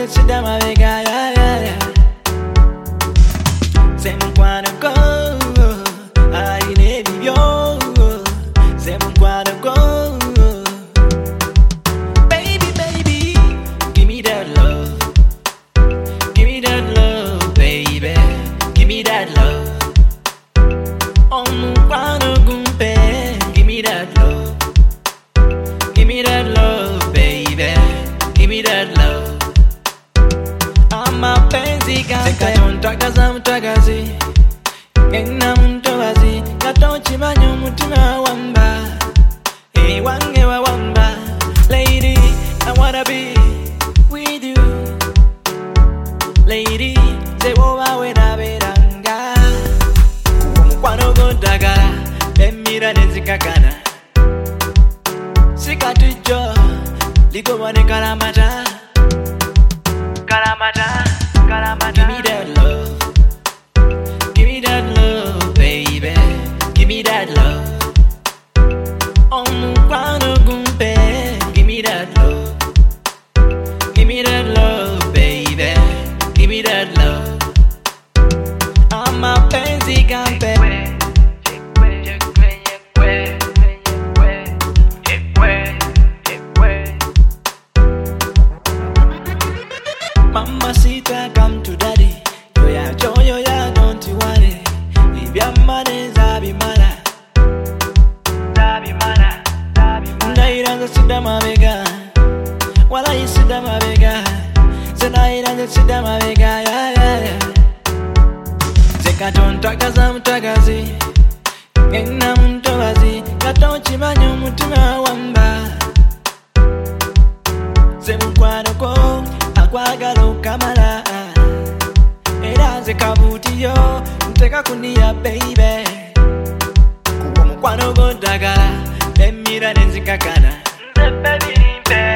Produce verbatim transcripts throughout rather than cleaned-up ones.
the shida mavega, yeah, yeah, yeah. Say me wanna go, I need you. Say me wanna go, baby, baby, give me that love, give me that love, baby, give me that love. Oh, me wanna go, give me that love, give me that love, baby, give me that love. I'm a fancy guy. Take a don't talk as I'm talking. Ngena muntu wazi katonchi manyo mutima wamba. Hey wange wa wamba. Lady, I wanna be with you. Lady, say wo wawe na beranga. Umukwano gondagala, emira nezikakana. Sikatujo, liko wane kalamata. Kalamata, kalamata. Give me that love, give me that love, baby, give me that love. Oh, mukwano gumpe, give me that love, give me that love, baby, give me that love. I'm a fancy campe. Mamacita, come to daddy. Yo ya, yo yo ya, don't you worry. If your money is abi mala, abi mala, abi mala. Naira the sida mavega, wala yi sida mavega. Se naira the sida mavega, yeah yeah yeah. Zeka don't talk as I'm talking. Ngena muntu wazi, katonchi manyo mutima wamba. Se mukwano ko. Kwagalo kamala era nze kabutiyo nteka kunia baby kuwo mukwano gondagala emira nenzikakana nze baby nimpe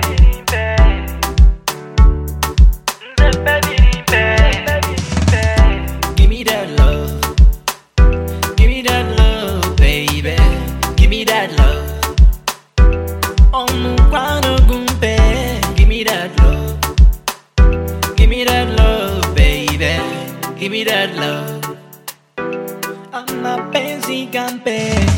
nze baby nimpe give me that love, give me that love, baby, give me that love. Oh mukwano gumpe, give me that love, give me that love, baby, give me that love. I'm a fancy campe.